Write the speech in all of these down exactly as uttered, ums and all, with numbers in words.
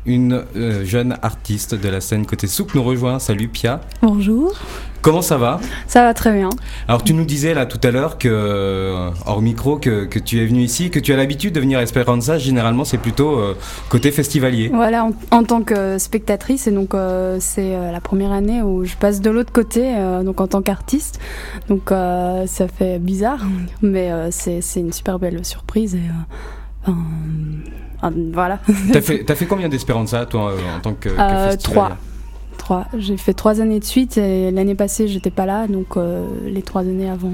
une euh, jeune artiste de la scène côté souk nous rejoint. Salut Pia. Bonjour. Comment ça va ? Ça va très bien. Alors tu nous disais là tout à l'heure que, euh, hors micro, que, que tu es venu ici, que tu as l'habitude de venir à Esperanza. Généralement c'est plutôt euh, côté festivalier. Voilà, en, en tant que spectatrice, et donc euh, c'est euh, la première année où je passe de l'autre côté, euh, donc en tant qu'artiste. Donc euh, ça fait bizarre, mais euh, c'est, c'est une super belle surprise. Et, euh, euh, euh, voilà. T'as fait, t'as fait combien d'Esperanza toi euh, en tant que, que euh, festivalière ? Trois. Trois. J'ai fait trois années de suite et l'année passée j'étais pas là, donc euh, les trois années avant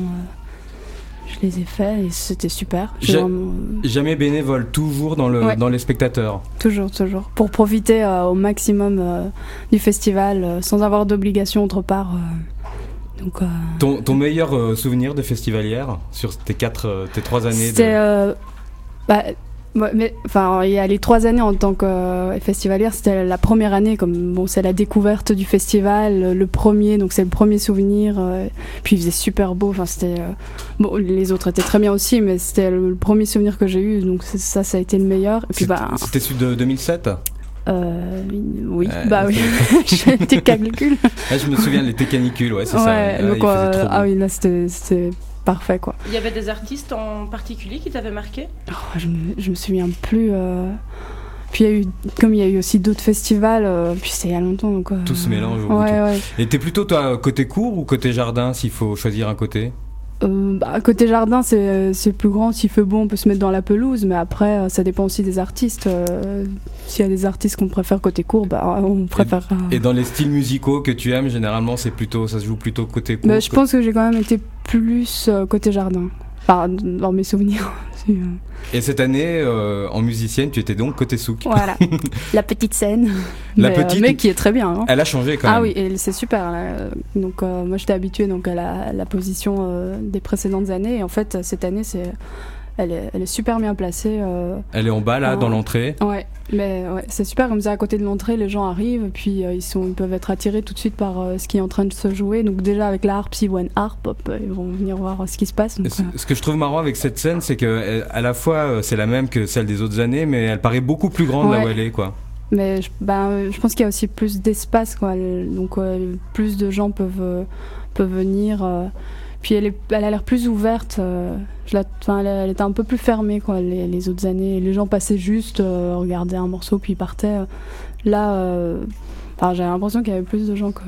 euh, je les ai fait et c'était super. J'ai Ja- vraiment... Jamais bénévole, toujours dans, le, Ouais. dans les spectateurs. Toujours, toujours. Pour profiter euh, au maximum euh, du festival euh, sans avoir d'obligation autre part. euh, donc, euh, Ton, ton meilleur euh, souvenir de festivalière sur tes, quatre, euh, tes trois années c'était. de... Euh, bah, ouais, mais, enfin, il y a les trois années en tant que euh, festivalière, c'était la première année, comme bon, c'est la découverte du festival, le premier, donc c'est le premier souvenir. Euh, puis il faisait super beau. Enfin, c'était. Euh, bon, les autres étaient très bien aussi, mais c'était le, le premier souvenir que j'ai eu, donc c'est, ça, ça a été le meilleur. Et puis, C'était, bah, c'était celui de deux mille sept ? Euh, oui, Euh, bah oui, je fais des petits calculs. Ah, je me souviens, l'été canicule, ouais, c'est Ouais, ça. Ah, donc, il faisait euh, trop beau. ah oui, là c'était, c'était parfait quoi. Il y avait des artistes en particulier qui t'avaient marqué ? Oh, je, me, je me souviens plus. Euh... Puis il y a eu, comme il y a eu aussi d'autres festivals, euh, puis c'était il y a longtemps donc. Euh... Tout se mélange au bout. Ouais, ouais. Et t'es plutôt toi côté court ou côté jardin s'il faut choisir un côté ? Euh, bah, côté jardin, c'est, c'est plus grand. S'il fait beau, on peut se mettre dans la pelouse, mais après, euh, ça dépend aussi des artistes. Euh, s'il y a des artistes qu'on préfère côté court, bah, on préfère. Euh... Et dans les styles musicaux que tu aimes, généralement, c'est plutôt, ça se joue plutôt côté court. Bah, je pense que j'ai quand même été plus euh, côté jardin. Enfin, dans mes souvenirs. C'est, euh... Et cette année, euh, en musicienne, tu étais donc côté souk. Voilà, la petite scène, La mais, petite- euh, mais qui est très bien. Hein. Elle a changé quand même. Ah oui, et c'est super. Là. Donc euh, moi j'étais habituée donc à la, la position euh, des précédentes années et en fait cette année c'est, elle est, elle est super bien placée. Euh, Elle est en bas là, Ah. dans l'entrée. ouais, mais ouais, c'est super comme ça à côté de l'entrée les gens arrivent et puis euh, ils sont, ils peuvent être attirés tout de suite par euh, ce qui est en train de se jouer. Donc déjà avec la harpe, s'ils voient une harpe, hop, ils vont venir voir euh, ce qui se passe. Et Donc, Ce, euh, ce que je trouve marrant avec cette scène, c'est que elle- à la fois euh, c'est la même que celle des autres années, mais elle paraît beaucoup plus grande là Ouais. où elle est, quoi. Mais je, ben, euh, je pense qu'il y a aussi plus d'espace, quoi. Le- Donc euh, plus de gens peuvent, euh, peuvent venir. euh. Puis elle, est, elle a l'air plus ouverte. euh. Je la, enfin, elle, elle était un peu plus fermée, quoi, les, les autres années. Les gens passaient juste, euh, regardaient un morceau, puis ils partaient. Là, euh, enfin, j'ai l'impression qu'il y avait plus de gens que,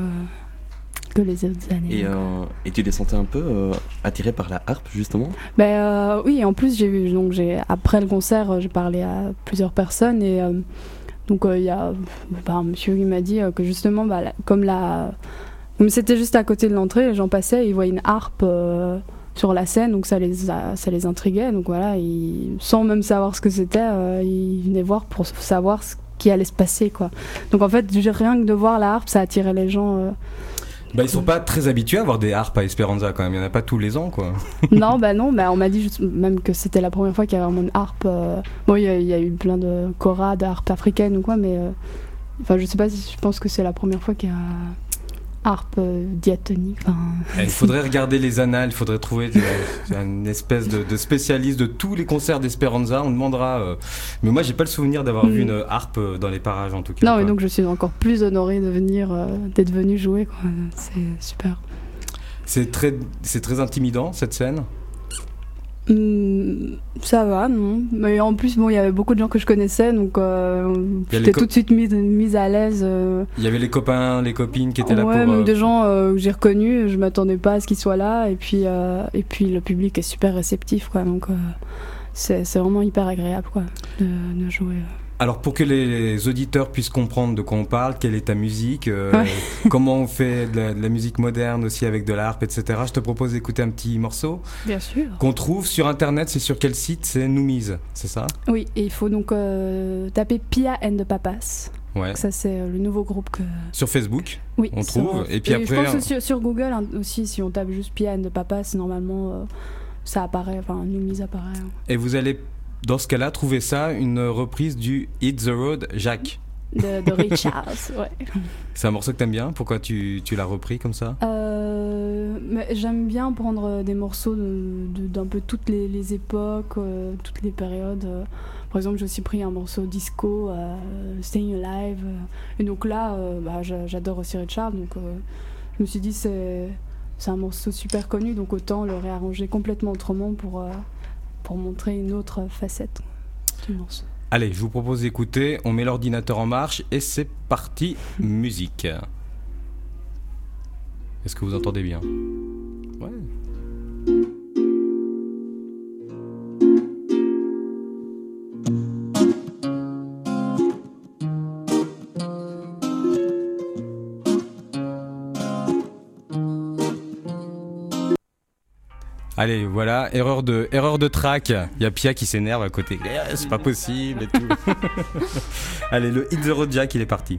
que les autres années. Et, euh, et tu les sentais un peu euh, attiré par la harpe, justement ? Ben euh, oui, en plus j'ai vu donc j'ai après le concert euh, j'ai parlé à plusieurs personnes et euh, donc il euh, y a bah, un monsieur qui m'a dit euh, que justement bah, la- comme la comme c'était juste à côté de l'entrée, les gens passaient, ils voyaient une harpe euh, sur la scène, donc ça les a- ça les intriguait, donc voilà, ils, sans même savoir ce que c'était, euh, ils venaient voir pour savoir ce qui allait se passer quoi. Donc en fait rien que de voir la harpe, ça attirait les gens. Euh, Bah, ils sont pas très habitués à avoir des harpes à Esperanza quand même. Il y en a pas tous les ans, quoi. Non, bah non, bah on m'a dit juste, même que c'était la première fois qu'il y avait vraiment une harpe. euh, Bon, il y, a- il y a eu plein de koras, d'harpes africaines ou quoi, mais. euh, Enfin, je sais pas si je pense que c'est la première fois qu'il y a harpe euh, diatonique. Enfin, Il faudrait regarder les annales, il faudrait trouver des- une espèce de, de spécialiste de tous les concerts d'Esperanza. On demandera. euh, Mais moi, j'ai pas le souvenir d'avoir Mm. vu une harpe euh, dans les parages en tout cas. non, quoi. mais donc je suis encore plus honorée de venir, euh, d'être venue jouer, quoi. C'est super. C'est très, c'est très intimidant cette scène. Hum, ça va, non. Mais en plus, bon, il y avait beaucoup de gens que je connaissais, donc euh, Il y a les j'étais co- tout de suite mise, mise à l'aise. euh, Il y avait les copains, les copines qui étaient là ouais, pour. même euh, des gens euh, que j'ai reconnus, je m'attendais pas à ce qu'ils soient là, et puis, euh, et puis le public est super réceptif, quoi, donc euh, c'est, c'est vraiment hyper agréable, quoi, de, de jouer. Alors pour que les auditeurs puissent comprendre de quoi on parle, quelle est ta musique, euh, Ouais. comment on fait de la, de la musique moderne aussi avec de la harpe, et cetera. Je te propose d'écouter un petit morceau Bien sûr. qu'on trouve sur internet. C'est sur quel site ? C'est Noumise, c'est ça ? Oui, et il faut donc euh, taper Pia and the Papas. Ouais. Donc ça, c'est euh, le nouveau groupe que. Sur Facebook, Oui, on sur- trouve. Et puis je après, pense que sur, sur Google hein, aussi, si on tape juste Pia and the Papas, normalement, euh, ça apparaît, enfin, Noumise apparaît. hein. et vous allez dans ce cas-là trouver ça une reprise du Hit the Road Jacques. De, de Ray Charles, ouais. C'est un morceau que t'aimes bien. Pourquoi tu, tu l'as repris comme ça ? Euh, mais j'aime bien prendre des morceaux de, de- d'un peu toutes les, les époques, euh, toutes les périodes. euh. par exemple, j'ai aussi pris un morceau disco, euh, Staying Alive. Euh, et donc là, euh, bah, j'adore aussi Richard. Donc euh, je me suis dit, c'est, c'est un morceau super connu, donc autant le réarranger complètement autrement pour, euh, pour montrer une autre facette du morceau. Allez, je vous propose d'écouter, on met l'ordinateur en marche et c'est parti, musique. Est-ce que vous entendez bien ? Ouais. Allez, voilà, erreur de, erreur de track. Il y a Pia qui s'énerve à côté. Eh, c'est pas possible et tout. Allez, le Hit the Road Jack, il est parti.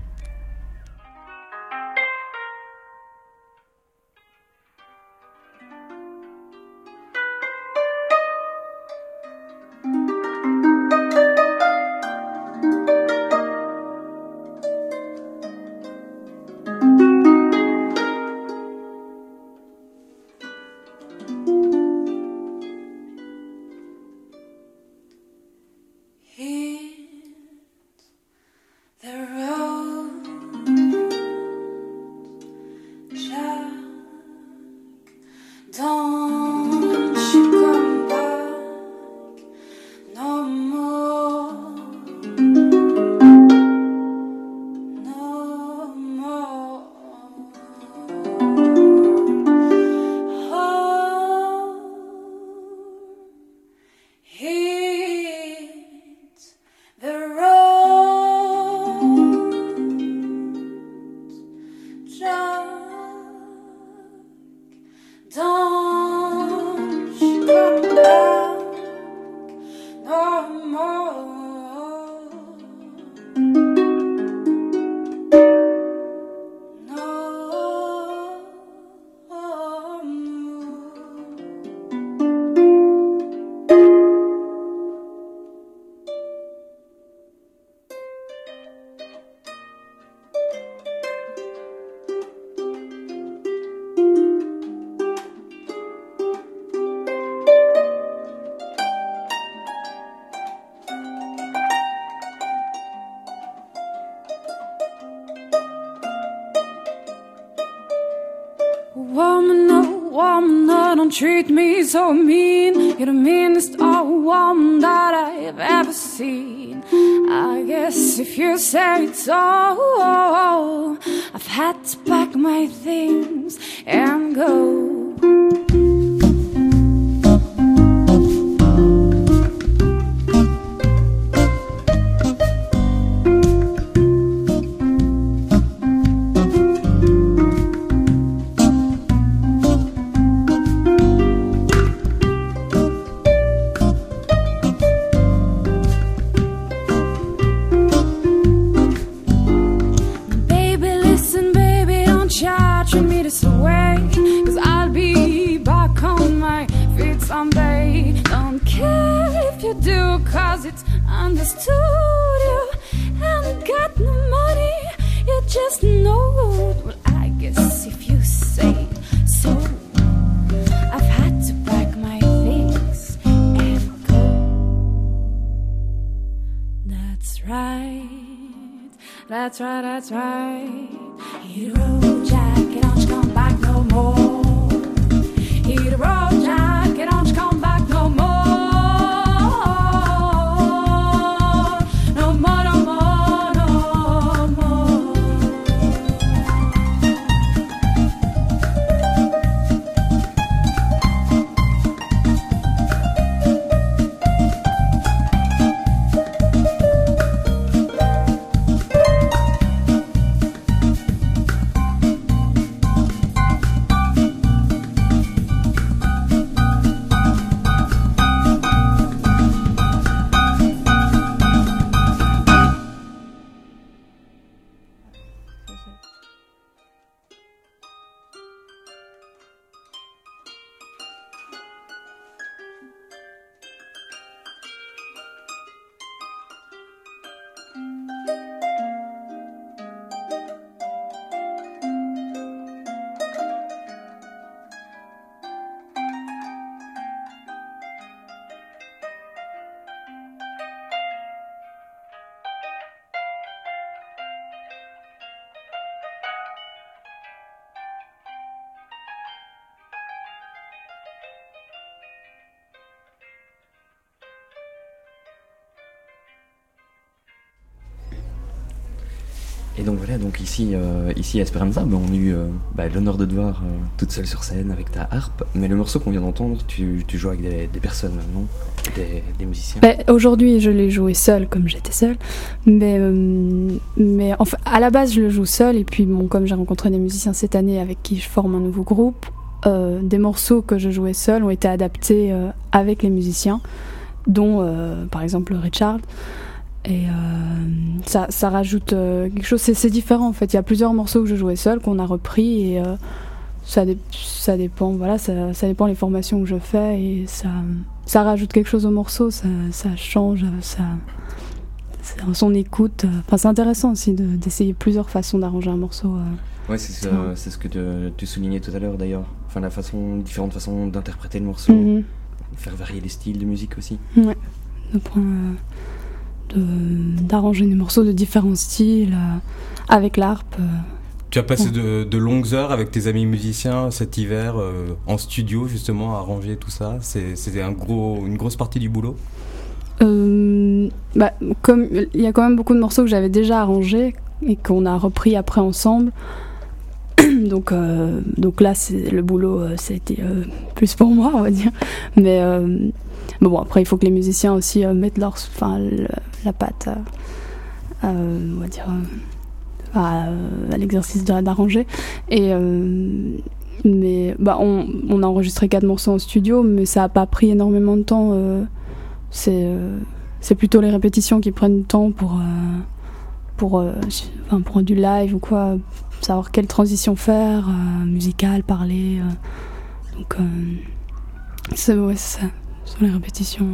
Woman, oh woman, oh, don't treat me so mean. You're the meanest old woman that I've ever seen. I guess if you say it's so, I've had to pack my things and go. Understood you and got no money. You just know. Well, I guess if you say so, I've had to pack my things and go. That's right. That's right. That's right. Hit a road, Jack, and don't you come back no more. Hit a road, Jack, and don't you come back no more. Et donc voilà, donc ici, euh, ici à Esperanza, bah, on a eu euh, bah, l'honneur de te voir euh, toute seule sur scène avec ta harpe. Mais le morceau qu'on vient d'entendre, tu, tu joues avec des, des personnes, non? Des, des musiciens. Bah, aujourd'hui, je l'ai joué seule, comme j'étais seule. Mais, euh, mais enfin, à la base, je le joue seule. Et puis, bon, comme j'ai rencontré des musiciens cette année avec qui je forme un nouveau groupe, euh, des morceaux que je jouais seule ont été adaptés euh, avec les musiciens, dont, euh, par exemple, Richard. Et euh, ça, ça rajoute euh, quelque chose, c'est, c'est différent en fait. Il y a plusieurs morceaux que je jouais seule qu'on a repris et euh, ça, dé- ça dépend, voilà, ça, ça dépend les formations que je fais et ça, ça rajoute quelque chose au morceau, ça, ça change, ça, ça, son écoute. Enfin, c'est intéressant aussi de, d'essayer plusieurs façons d'arranger un morceau. Euh. Ouais, c'est, ça, c'est ce que te, tu soulignais tout à l'heure d'ailleurs. Enfin, la façon, différentes façons d'interpréter le morceau, Mm-hmm. faire varier les styles de musique aussi. Ouais, de prendre. Euh, De, d'arranger des morceaux de différents styles euh, avec l'harpe. Euh. Tu as passé Ouais. de, de longues heures avec tes amis musiciens cet hiver euh, en studio justement à arranger tout ça. C'est, c'était un gros, une grosse partie du boulot. Euh, bah, comme il y a quand même beaucoup de morceaux que j'avais déjà arrangés et qu'on a repris après ensemble. donc, euh, donc là, c'est, le boulot, euh, ça a été euh, plus pour moi, on va dire. Mais euh, Mais bon, après, il faut que les musiciens aussi euh, mettent leur, enfin, le, la patte, euh, euh, on va dire, euh, à, à l'exercice de, d'arranger. Et, euh, mais bah, on, on a enregistré quatre morceaux en studio, mais ça n'a pas pris énormément de temps. Euh, c'est, euh, c'est plutôt les répétitions qui prennent du temps pour, euh, pour, euh, enfin, pour du live ou quoi, savoir quelle transition faire, euh, musicale, parler. Euh, donc, euh, c'est, ouais, c'est ça. Sur les répétitions.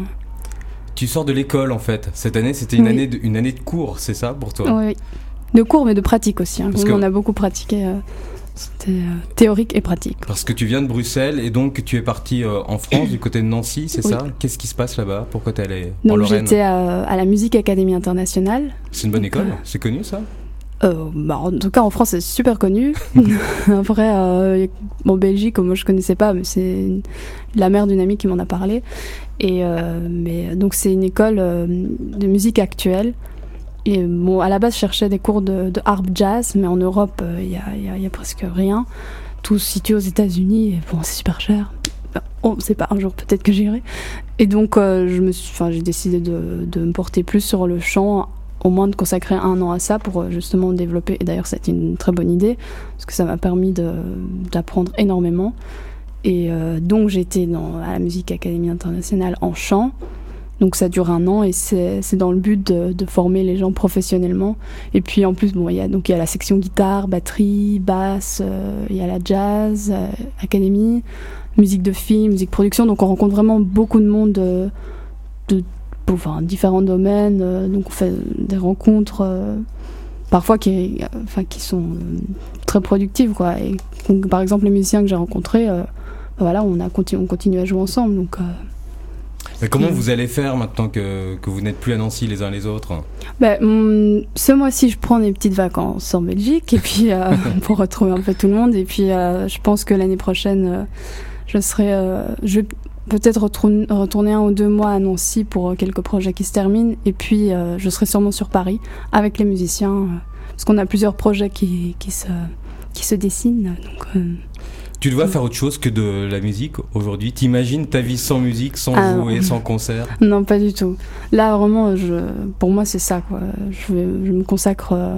Tu sors de l'école en fait. Cette année, c'était une, Oui. année, de, une année de cours, c'est ça pour toi? Oui, de cours mais de pratique aussi. Hein. Parce On que- en a beaucoup pratiqué. Euh, c'était euh, théorique et pratique. Parce que tu viens de Bruxelles et donc tu es parti euh, en France, du côté de Nancy, c'est Oui. ça? Qu'est-ce qui se passe là-bas? Pourquoi t'es allé en Donc Lorraine? j'étais à, à la Musique Académie Internationale. C'est une bonne donc, école? euh, C'est connu ça? Euh, bah, en tout cas en France c'est super connu. Après euh, en Belgique moi je connaissais pas mais c'est une- la mère d'une amie qui m'en a parlé. Et euh, mais donc c'est une école euh, de musique actuelle. Et bon à la base je cherchais des cours de, de harpe jazz mais en Europe il euh, y, a, y, a, y a presque rien. Tout situé aux États-Unis et bon c'est super cher. On ne sait pas, un jour peut-être que j'irai. Et donc euh, je me suis, enfin j'ai décidé de, de me porter plus sur le chant, au moins de consacrer un an à ça pour euh, justement développer. Et d'ailleurs c'était une très bonne idée parce que ça m'a permis de, d'apprendre énormément. Et euh, donc j'étais dans, à la Musique Académie Internationale en chant. Donc ça dure un an et c'est, c'est dans le but de, de former les gens professionnellement. Et puis en plus, bon, il y a, donc il y a la section guitare, batterie, basse, euh, il y a la jazz, euh, académie, musique de film, musique production. Donc on rencontre vraiment beaucoup de monde de, de enfin, différents domaines. Euh, donc on fait des rencontres euh, parfois qui, euh, enfin, qui sont euh, très productives, quoi. Et donc, par exemple, les musiciens que j'ai rencontrés, euh, voilà, on, a continu, on continue à jouer ensemble. Donc, euh, Mais comment Mm. vous allez faire maintenant que, que vous n'êtes plus à Nancy les uns les autres? Ben, hum, ce mois-ci, je prends des petites vacances en Belgique et puis euh, pour retrouver un peu tout le monde. Et puis, euh, je pense que l'année prochaine, euh, je serai, euh, je vais peut-être retourner, retourner un ou deux mois à Nancy pour euh, quelques projets qui se terminent. Et puis, euh, je serai sûrement sur Paris avec les musiciens, euh, parce qu'on a plusieurs projets qui, qui se, qui se dessinent. Donc, euh, Tu dois faire autre chose que de la musique aujourd'hui? T'imagines ta vie sans musique, sans Ah, jouer, non. sans concert? Non, pas du tout. Là, vraiment, je, pour moi, c'est ça, quoi. Je, vais, je me consacre euh,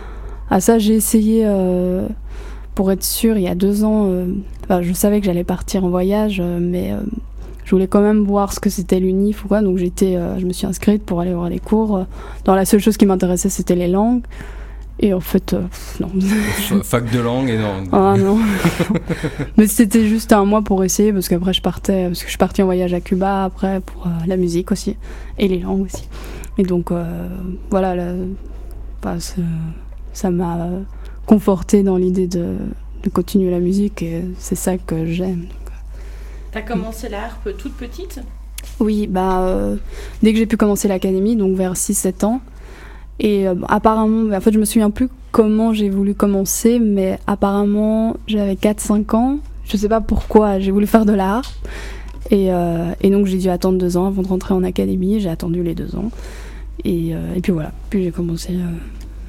à ça. J'ai essayé, euh, pour être sûre, il y a deux ans, euh, enfin, je savais que j'allais partir en voyage, euh, mais euh, je voulais quand même voir ce que c'était l'U N I F ou quoi. Donc, j'étais, euh, je me suis inscrite pour aller voir les cours. Dans la seule chose qui m'intéressait, c'était les langues. Et en fait, euh, pff, non. F- Fac de langue et non. Ah non. Mais c'était juste un mois pour essayer parce qu'après je partais, parce que je suis partie en voyage à Cuba après pour euh, la musique aussi et les langues aussi. Et donc euh, voilà, là, bah, c'est- ça m'a confortée dans l'idée de, de continuer la musique et c'est ça que j'aime. T'as commencé la harpe toute petite? Oui, bah euh, dès que j'ai pu commencer l'académie, donc vers six sept ans. Et euh, apparemment, en fait, je me souviens plus comment j'ai voulu commencer, mais apparemment, j'avais quatre cinq ans. Je sais pas pourquoi j'ai voulu faire de la harpe. Et, euh, et donc, j'ai dû attendre deux ans avant de rentrer en académie. J'ai attendu les deux ans. Et, euh, et puis voilà. Puis j'ai commencé euh,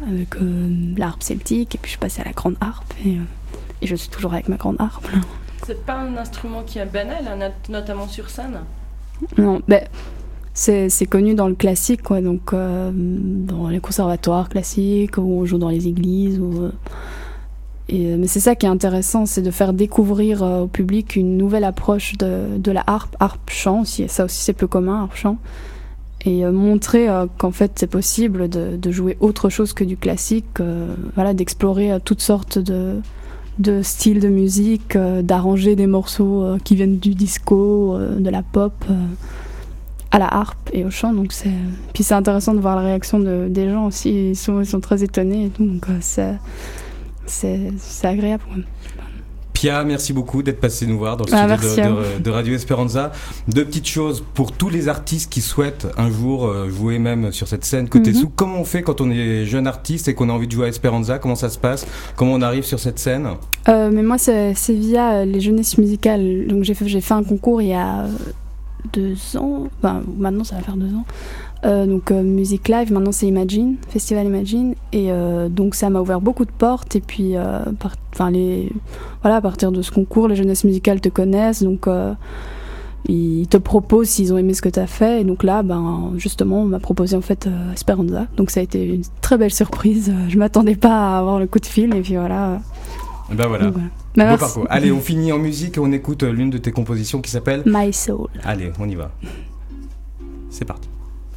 avec euh, la harpe celtique, et puis je suis passée à la grande harpe, et, euh, et je suis toujours avec ma grande harpe. C'est pas un instrument qui est banal, hein, notamment sur scène. Non, ben, c'est, c'est connu dans le classique, quoi, donc euh, dans les conservatoires classiques, ou on joue dans les églises, ou... Euh, Et, mais c'est ça qui est intéressant, c'est de faire découvrir euh, au public une nouvelle approche de, de la harpe, harpe chant aussi, ça aussi c'est plus commun, harpe chant, et euh, montrer euh, qu'en fait c'est possible de, de jouer autre chose que du classique, euh, voilà, d'explorer euh, toutes sortes de, de styles de musique, euh, d'arranger des morceaux euh, qui viennent du disco, euh, de la pop, euh, à la harpe et au chant, donc c'est... Puis c'est intéressant de voir la réaction de, des gens aussi, ils sont, ils sont très étonnés et tout, donc euh, c'est... C'est, c'est agréable. Pia, merci beaucoup d'être passé nous voir dans le ah, studio de, de, de Radio Esperanza. Deux petites choses pour tous les artistes qui souhaitent un jour euh, jouer même sur cette scène côté mm-hmm. sous. Comment on fait quand on est jeune artiste et qu'on a envie de jouer à Esperanza? Comment ça se passe? Comment on arrive sur cette scène? euh, Mais moi, c'est, c'est via les jeunesses musicales. Donc j'ai fait, j'ai fait un concours il y a deux ans. Enfin, maintenant, ça va faire deux ans. Euh, donc euh, Music Live, maintenant c'est Imagine, Festival Imagine, et euh, donc ça m'a ouvert beaucoup de portes, et puis euh, par, les, voilà, à partir de ce concours, les jeunesses musicales te connaissent, donc euh, ils te proposent s'ils ont aimé ce que tu as fait, et donc là, ben, justement, on m'a proposé en fait euh, Esperanza, donc ça a été une très belle surprise, je m'attendais pas à avoir le coup de fil, et puis voilà. Et ben voilà. Donc, voilà. Ben, bon parcours. Allez, on finit en musique et on écoute l'une de tes compositions qui s'appelle My Soul. Allez, on y va. C'est parti.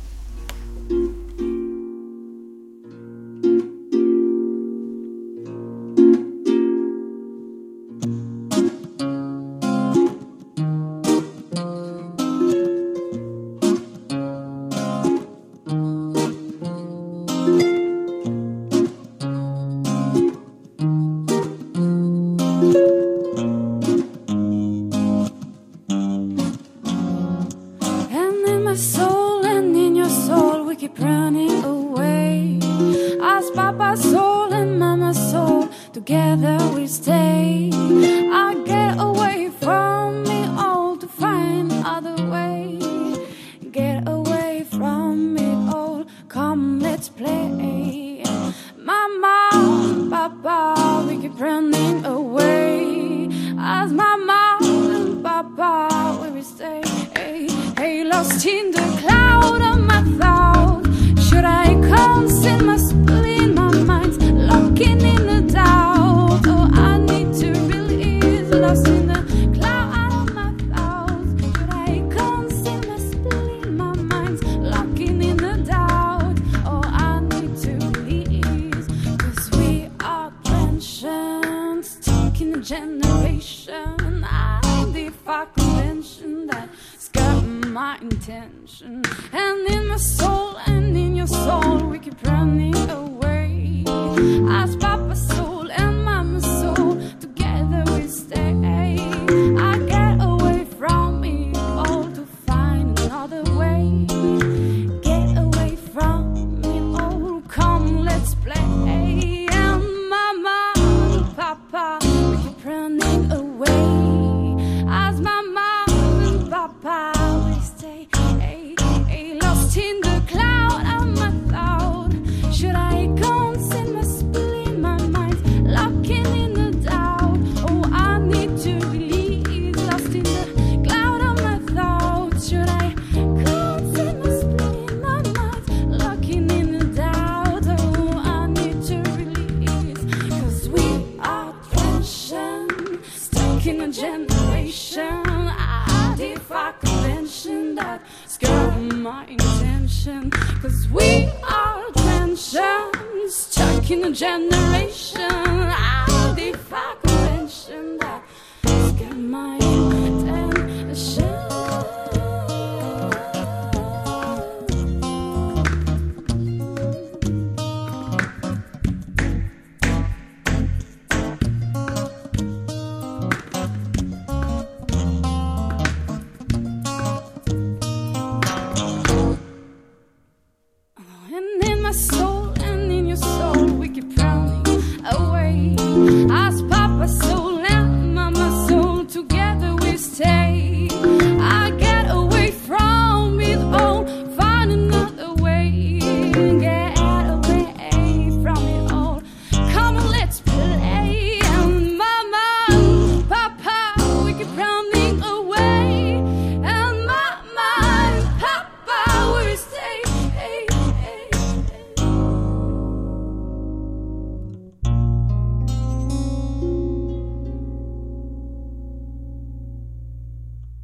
In a generation, I'll defy convention that scared my